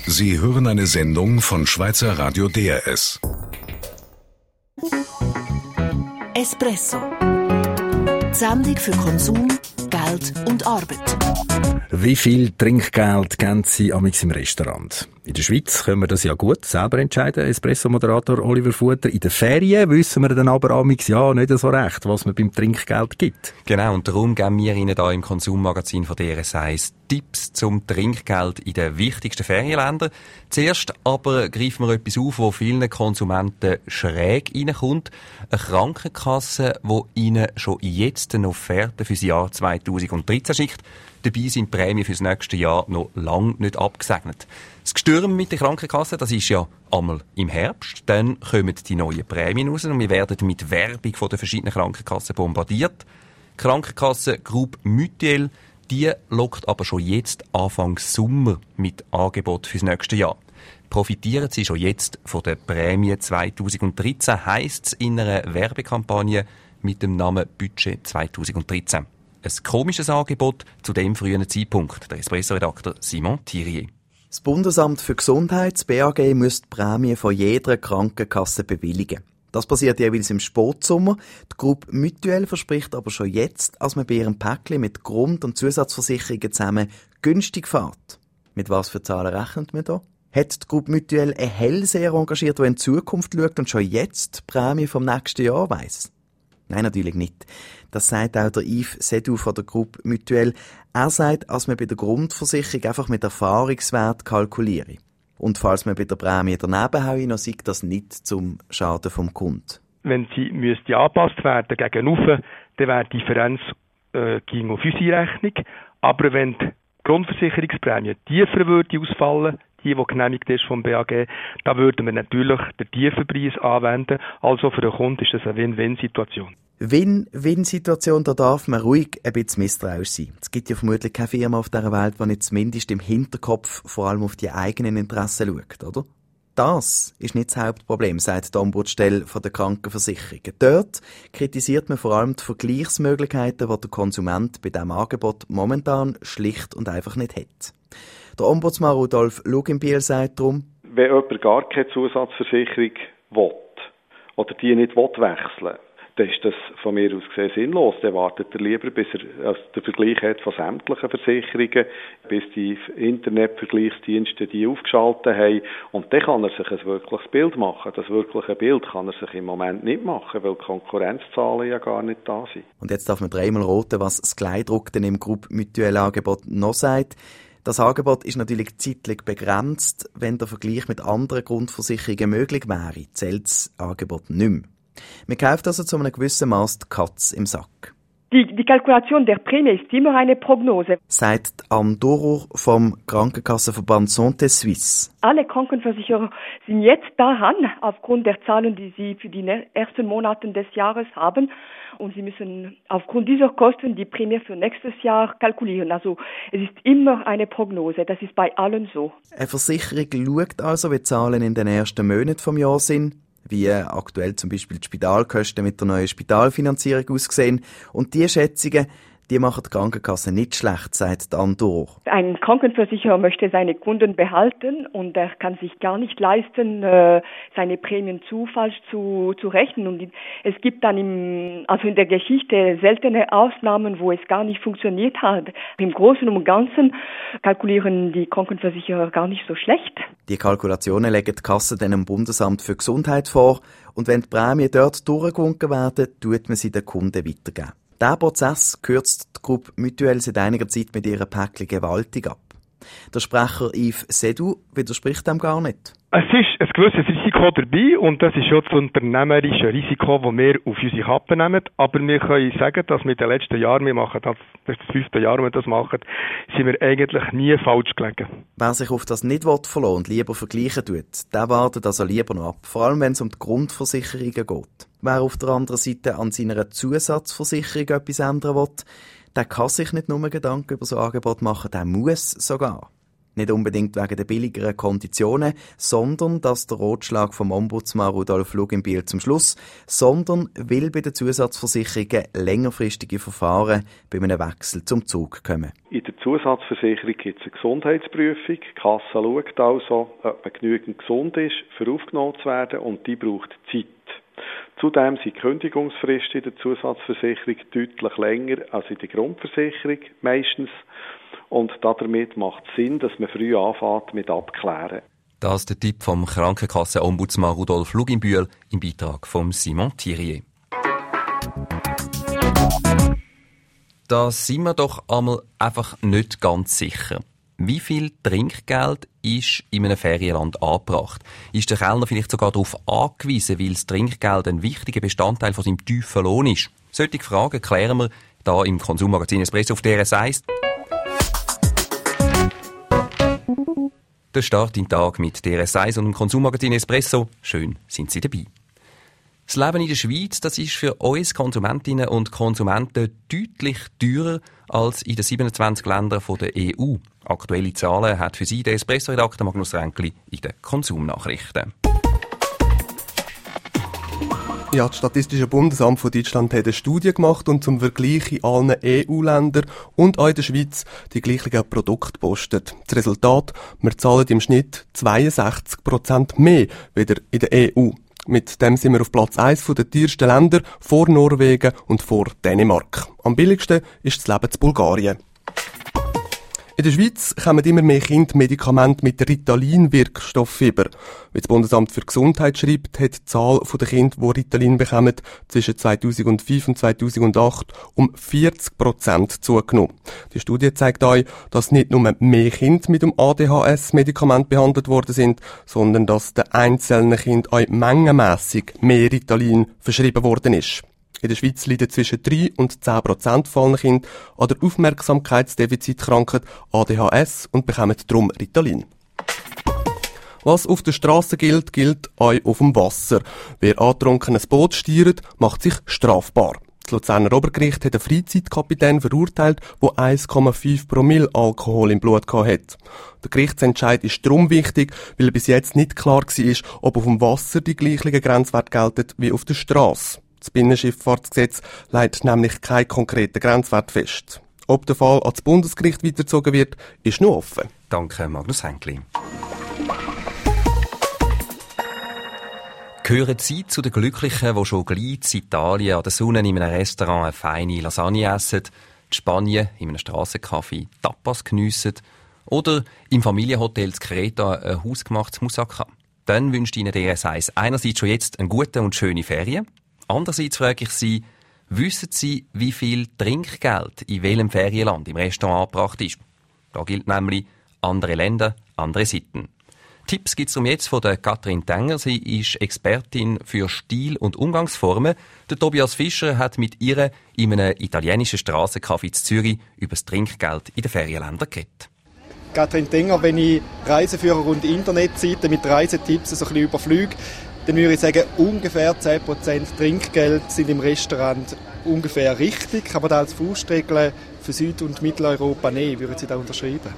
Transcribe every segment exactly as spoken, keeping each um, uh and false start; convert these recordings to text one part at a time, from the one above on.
Sie hören eine Sendung von Schweizer Radio D R S. Espresso. Die Sendung für Konsum, Geld und Arbeit. Wie viel Trinkgeld geben Sie amigs im Restaurant? In der Schweiz können wir das ja gut selber entscheiden, Espresso-Moderator Oliver Futter. In den Ferien wissen wir dann aber amigs ja nicht so recht, was man beim Trinkgeld gibt. Genau, und darum geben wir Ihnen hier im Konsummagazin von D R S eins Tipps zum Trinkgeld in den wichtigsten Ferienländern. Zuerst aber greifen wir etwas auf, wo vielen Konsumenten schräg reinkommt. Eine Krankenkasse, die Ihnen schon jetzt eine Offerte für das Jahr zweitausenddreizehn schickt. Dabei sind die Prämien für das nächste Jahr noch lange nicht abgesegnet. Das Gestürm mit der Krankenkasse, das ist ja einmal im Herbst. Dann kommen die neuen Prämien raus und wir werden mit Werbung von den verschiedenen Krankenkassen bombardiert. Die Krankenkasse Groupe Mutuelle, die lockt aber schon jetzt Anfang Sommer mit Angebot fürs nächste Jahr. Profitieren Sie schon jetzt von der Prämie zweitausenddreizehn, heisst es in einer Werbekampagne mit dem Namen Budget zweitausenddreizehn. Ein komisches Angebot zu dem frühen Zeitpunkt. Der Espresso-Redakteur Simon Thirier. Das Bundesamt für Gesundheit, das B A G, muss die Prämie von jeder Krankenkasse bewilligen. Das passiert jeweils im Sportsommer. Die Groupe Mutuelle verspricht aber schon jetzt, dass man bei ihrem Päckchen mit Grund- und Zusatzversicherungen zusammen günstig fährt. Mit was für Zahlen rechnet man da? Hat die Groupe Mutuelle einen Hellseher engagiert, der in die Zukunft schaut und schon jetzt die Prämie vom nächsten Jahr weiss? Nein, natürlich nicht. Das sagt auch der Yves Sedou von der Groupe Mutuelle. Er sagt, dass man bei der Grundversicherung einfach mit Erfahrungswert kalkuliere. Und falls man bei der Prämie daneben haue, dann sei das nicht zum Schaden vom Kunden. Wenn sie müsste angepasst werden gegen oben, dann wäre die Differenz äh, ging auf unsere Rechnung. Aber wenn die Grundversicherungsprämie tiefer würde ausfallen, die, die genehmigt ist vom B A G, da würden wir natürlich den tiefen Preis anwenden. Also für den Kunden ist das eine Win-Win-Situation. Win-Win-Situation, da darf man ruhig ein bisschen misstrauisch sein. Es gibt ja vermutlich keine Firma auf dieser Welt, die nicht zumindest im Hinterkopf vor allem auf die eigenen Interessen schaut, oder? Das ist nicht das Hauptproblem, sagt die Ombudsstelle der Krankenversicherungen. Dort kritisiert man vor allem die Vergleichsmöglichkeiten, die der Konsument bei diesem Angebot momentan schlicht und einfach nicht hat. Der Ombudsmann Rudolf Luginbiel sagt darum: Wenn jemand gar keine Zusatzversicherung will oder die nicht wechseln will, dann ist das von mir aus gesehen sinnlos. Dann wartet er lieber, bis er also den Vergleich hat von sämtlichen Versicherungen, bis die Internetvergleichsdienste die aufgeschaltet haben. Und dann kann er sich ein wirkliches Bild machen. Das wirkliche Bild kann er sich im Moment nicht machen, weil die Konkurrenzzahlen ja gar nicht da sind. Und jetzt darf man dreimal roten, was das Kleidruck denn im Groupe Mutuelle Angebot noch sagt. Das Angebot ist natürlich zeitlich begrenzt. Wenn der Vergleich mit anderen Grundversicherungen möglich wäre, zählt das Angebot nicht mehr. Man kauft also zu einem gewissen Maß die Katze im Sack. Die, die Kalkulation der Prämie ist immer eine Prognose, sagt Anne Durer vom Krankenkassenverband Santé Suisse. Alle Krankenversicherer sind jetzt daran, aufgrund der Zahlen, die sie für die ersten Monate des Jahres haben. Und sie müssen aufgrund dieser Kosten die Prämie für nächstes Jahr kalkulieren. Also es ist immer eine Prognose. Das ist bei allen so. Eine Versicherung schaut also, wie die Zahlen in den ersten Monaten vom Jahr sind, wie aktuell zum Beispiel die Spitalkosten mit der neuen Spitalfinanzierung aussehen. Und diese Schätzungen, die machen die Krankenkasse nicht schlecht, sagt Anne Durer. Ein Krankenversicherer möchte seine Kunden behalten und er kann sich gar nicht leisten, seine Prämien zu falsch zu, zu rechnen. Und es gibt dann im, also in der Geschichte seltene Ausnahmen, wo es gar nicht funktioniert hat. Im Großen und Ganzen kalkulieren die Krankenversicherer gar nicht so schlecht. Die Kalkulationen legen die Kasse dann dem Bundesamt für Gesundheit vor und wenn die Prämien dort durchgewunken werden, tut man sie den Kunden weitergeben. Diesen Prozess kürzt die Groupe Mutuelle seit einiger Zeit mit ihren Päckchen gewaltig ab. Der Sprecher Yves Sedou widerspricht dem gar nicht. Es ist ein gewisses Risiko dabei und das ist ja das unternehmerische Risiko, das wir auf unsere Kappe nehmen. Aber wir können sagen, dass wir in den letzten Jahren, wir machen das, das ist das fünfte Jahr, wo wir das machen, sind wir eigentlich nie falsch gelegen. Wer sich auf das nicht verlassen und lieber vergleichen tut, der wartet also lieber noch ab. Vor allem, wenn es um die Grundversicherungen geht. Wer auf der anderen Seite an seiner Zusatzversicherung etwas ändern will, der kann sich nicht nur Gedanken über so ein Angebot machen, der muss sogar. Nicht unbedingt wegen der billigeren Konditionen, sondern, dass der Rotschlag vom Ombudsmann Rudolf Luginbühl zum Schluss, sondern weil bei den Zusatzversicherungen längerfristige Verfahren bei einem Wechsel zum Zug kommen. In der Zusatzversicherung gibt es eine Gesundheitsprüfung. Die Kasse schaut also, ob man genügend gesund ist, für aufgenommen zu werden, und die braucht Zeit. Zudem sind die Kündigungsfristen in der Zusatzversicherung deutlich länger als in der Grundversicherung meistens. Und damit macht es Sinn, dass man früh anfängt mit Abklären. Das ist der Tipp vom Krankenkassen-Ombudsmann Rudolf Luginbühl im Beitrag von Simon Thirier. Da sind wir doch einmal einfach nicht ganz sicher. Wie viel Trinkgeld ist in einem Ferienland angebracht? Ist der Kellner vielleicht sogar darauf angewiesen, weil das Trinkgeld ein wichtiger Bestandteil von seinem tiefen Lohn ist? Solche Fragen klären wir hier im Konsummagazin Espresso auf D R S eins. Der Start in den Tag mit D R S eins und dem Konsummagazin Espresso. Schön sind Sie dabei. Das Leben in der Schweiz, das ist für uns Konsumentinnen und Konsumenten deutlich teurer als in den siebenundzwanzig Ländern der E U. Aktuelle Zahlen hat für Sie der Espresso-Redakteur Magnus Ränkli in den Konsumnachrichten. Ja, das Statistische Bundesamt von Deutschland hat eine Studie gemacht und zum Vergleich in allen E U-Ländern und auch in der Schweiz die gleichen Produkte gepostet. Das Resultat: wir zahlen im Schnitt zweiundsechzig Prozent mehr wieder in der E U. Mit dem sind wir auf Platz eins der teuersten Länder, vor Norwegen und vor Dänemark. Am billigsten ist das Leben in Bulgarien. In der Schweiz kommen immer mehr Kinder Medikamente mit Ritalin-Wirkstoff über. Wie das Bundesamt für Gesundheit schreibt, hat die Zahl der Kinder, die Ritalin bekommen, zwischen zweitausendfünf und zweitausendacht um vierzig Prozent zugenommen. Die Studie zeigt euch, dass nicht nur mehr Kinder mit dem A D H S-Medikament behandelt worden sind, sondern dass den einzelnen Kindern auch mengenmässig mehr Ritalin verschrieben worden ist. In der Schweiz leiden zwischen drei und zehn Prozent von allen Kindern an der Aufmerksamkeitsdefizitkrankheit A D H S und bekommen darum Ritalin. Was auf der Straße gilt, gilt auch auf dem Wasser. Wer angetrunken ein Boot steuert, macht sich strafbar. Das Luzerner Obergericht hat einen Freizeitkapitän verurteilt, der eins Komma fünf Promille Alkohol im Blut hatte. Der Gerichtsentscheid ist darum wichtig, weil bis jetzt nicht klar war, ob auf dem Wasser die gleichen Grenzwerte gelten wie auf der Straße. Das Binnenschifffahrtsgesetz legt nämlich keinen konkreten Grenzwert fest. Ob der Fall ans Bundesgericht weitergezogen wird, ist noch offen. Danke, Magnus Ränkli. Gehören Sie zu den Glücklichen, die schon gleich in Italien an der Sonne in einem Restaurant eine feine Lasagne essen, in Spanien in einem Strassencafé Tapas geniessen oder im Familienhotel in Kreta ein hausgemachtes Moussaka? Dann wünscht Ihnen D R S eins einerseits schon jetzt eine gute und schöne Ferien. Andererseits frage ich Sie, wissen Sie, wie viel Trinkgeld in welchem Ferienland im Restaurant angebracht ist? Da gilt nämlich andere Länder, andere Sitten. Tipps gibt es um jetzt von der Katrin Tenger. Sie ist Expertin für Stil- und Umgangsformen. Der Tobias Fischer hat mit ihr in einem italienischen Strassencafé in Zürich über das Trinkgeld in den Ferienländern geredet. Katrin Tenger, wenn ich Reiseführer und Internetseiten mit Reisetipps so ein bisschen überfliege, dann würde ich sagen, ungefähr zehn Prozent Trinkgeld sind im Restaurant ungefähr richtig. Kann man da als Faustregel für Süd- und Mitteleuropa nehmen? Würden Sie da unterschreiben?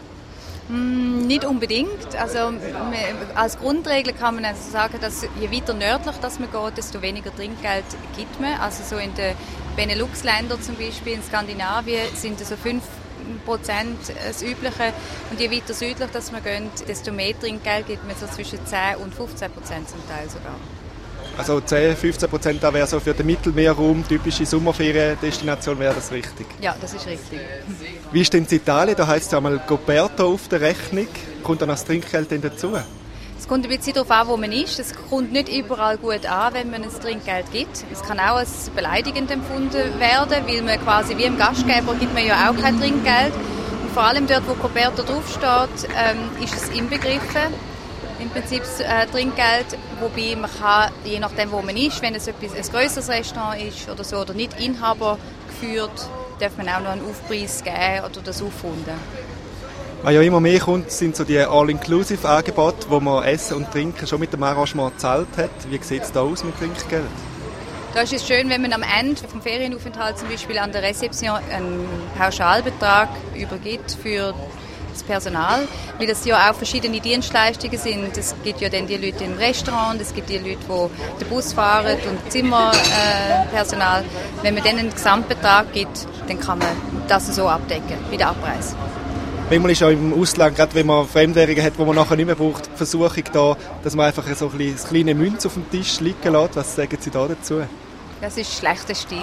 Mm, nicht unbedingt. Also, als Grundregel kann man also sagen, dass je weiter nördlich dass man geht, desto weniger Trinkgeld gibt man. Also so in den Benelux-Ländern zum Beispiel, in Skandinavien, sind so fünf Prozent das Übliche. Und je weiter südlich dass man geht, desto mehr Trinkgeld gibt man so zwischen zehn und fünfzehn Prozent zum Teil sogar. Also zehn, fünfzehn Prozent, da wäre so für den Mittelmeerraum, typische Sommerferiendestination, wäre das richtig? Ja, das ist richtig. Wie ist denn in Italien? Da heisst es ja mal Coperto auf der Rechnung. Kommt dann das Trinkgeld denn dazu? Es kommt ein bisschen darauf an, wo man ist. Es kommt nicht überall gut an, wenn man ein Trinkgeld gibt. Es kann auch als beleidigend empfunden werden, weil man quasi wie im Gastgeber gibt man ja auch kein Trinkgeld. Und vor allem dort, wo Coperto draufsteht, ähm, ist es inbegriffen. Im Prinzip das äh, Trinkgeld, wobei man kann, je nachdem wo man ist, wenn es etwas, ein grösseres Restaurant ist oder so, oder nicht Inhaber geführt, darf man auch noch einen Aufpreis geben oder das aufrunden. Was ja immer mehr kommt, sind so die All-Inclusive-Angebote, wo man Essen und Trinken schon mit dem Arrangement gezahlt hat. Wie sieht es da aus mit Trinkgeld? Da ist es schön, wenn man am Ende vom Ferienaufenthalt zum Beispiel an der Rezeption einen Pauschalbetrag übergibt für das Personal, weil das ja auch verschiedene Dienstleistungen sind. Es gibt ja dann die Leute im Restaurant, es gibt die Leute, die den Bus fahren und Zimmerpersonal. Äh, Wenn man denen einen Gesamtbetrag gibt, dann kann man das so abdecken, wie der Abpreis. Manchmal ist ja im Ausland, gerade wenn man Fremdwährungen hat, die man nachher nicht mehr braucht, die Versuchung da, dass man einfach so ein bisschen kleine Münze auf dem Tisch liegen lässt. Was sagen Sie da dazu? Das ist schlechter Stil.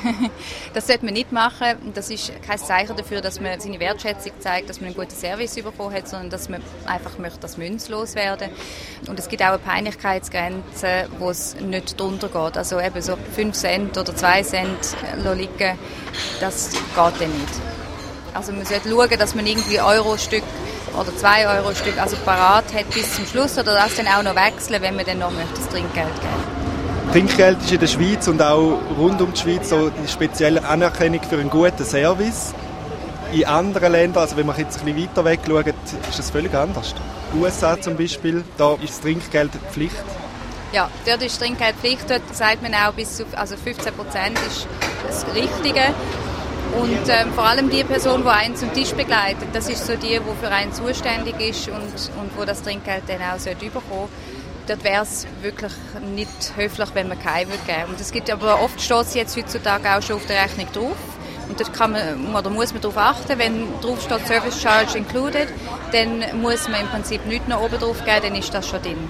Das sollte man nicht machen. Das ist kein Zeichen dafür, dass man seine Wertschätzung zeigt, dass man einen guten Service bekommen hat, sondern dass man einfach möchte, dass Münze loswerden. Und es gibt auch eine Peinlichkeitsgrenze, wo es nicht drunter geht. Also eben so fünf Cent oder zwei Cent liegen, das geht dann nicht. Also man sollte schauen, dass man irgendwie Euro-Stück oder zwei Euro-Stück also parat hat bis zum Schluss oder das dann auch noch wechseln, wenn man dann noch möchte, das Trinkgeld geben. Trinkgeld ist in der Schweiz und auch rund um die Schweiz so eine spezielle Anerkennung für einen guten Service. In anderen Ländern, also wenn man jetzt ein bisschen weiter weg schaut, ist das völlig anders. In den U S A zum Beispiel, da ist das Trinkgeld Pflicht. Ja, dort ist Trinkgeld Pflicht. Dort sagt man auch, bis zu also fünfzehn Prozent ist das Richtige. Und ähm, vor allem die Person, die einen zum Tisch begleitet, das ist so die, die für einen zuständig ist und, und wo das Trinkgeld dann auch bekommen sollte. Dort wäre es wirklich nicht höflich, wenn man keinen geben würde. Und es gibt aber oft steht es jetzt heutzutage auch schon auf der Rechnung drauf. Und dort kann man, oder muss man darauf achten, wenn drauf steht Service Charge included, dann muss man im Prinzip nichts noch oben drauf geben, dann ist das schon drin.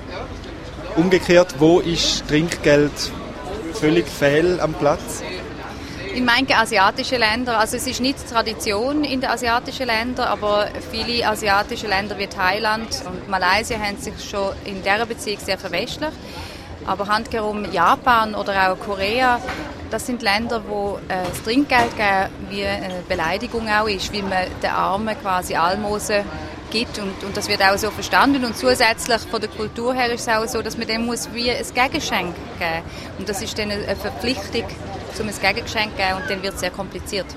Umgekehrt, wo ist Trinkgeld völlig fehl am Platz? In manchen asiatischen Ländern, also es ist nicht Tradition in den asiatischen Ländern, aber viele asiatische Länder wie Thailand und Malaysia haben sich schon in dieser Beziehung sehr verwestlicht. Aber handkehrum Japan oder auch Korea, das sind Länder, wo äh, das Trinkgeld geben wie eine Beleidigung auch ist, wie man den Armen quasi Almosen gibt und, und das wird auch so verstanden und zusätzlich von der Kultur her ist es auch so, dass man dem muss wie ein Gegengeschenk geben und das ist dann eine Verpflichtung, um ein Gegengeschenk zu geben und dann wird es sehr kompliziert.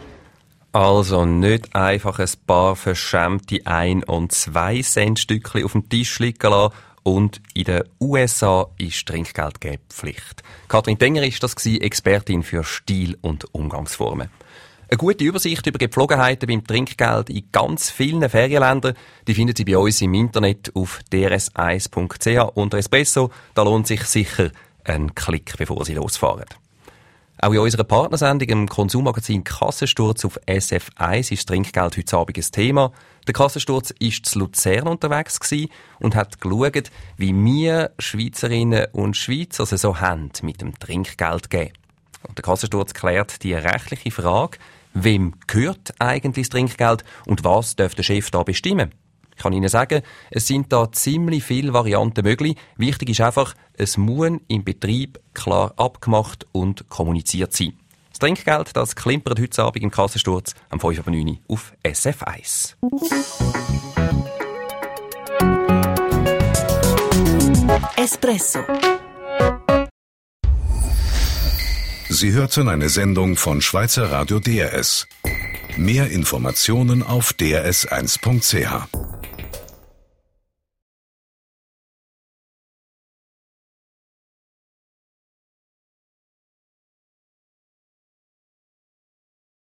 Also nicht einfach ein paar verschämte ein- und zwei Cent Stückchen auf dem Tisch liegen lassen und in den U S A ist Trinkgeldgeben Pflicht. Kathrin Tenger ist das gewesen, Expertin für Stil und Umgangsformen. Eine gute Übersicht über die Gepflogenheiten beim Trinkgeld in ganz vielen Ferienländern, die finden Sie bei uns im Internet auf d r s eins punkt c h unter Espresso. Da lohnt sich sicher ein Klick, bevor Sie losfahren. Auch in unserer Partnersendung im Konsummagazin Kassensturz auf S F eins ist Trinkgeld heute Abend ein Thema. Der Kassensturz war zu Luzern unterwegs und hat geschaut, wie wir Schweizerinnen und Schweizer es so haben mit dem Trinkgeld geben. Und der Kassensturz klärt die rechtliche Frage, wem gehört eigentlich das Trinkgeld und was darf der Chef da bestimmen? Ich kann Ihnen sagen, es sind da ziemlich viele Varianten möglich. Wichtig ist einfach, es muss im Betrieb klar abgemacht und kommuniziert sein. Das Trinkgeld, das klimpert heute Abend im Kassensturz am fünf Uhr neun auf S F eins. Espresso. Sie hörten eine Sendung von Schweizer Radio D R S. Mehr Informationen auf d r s eins punkt c h.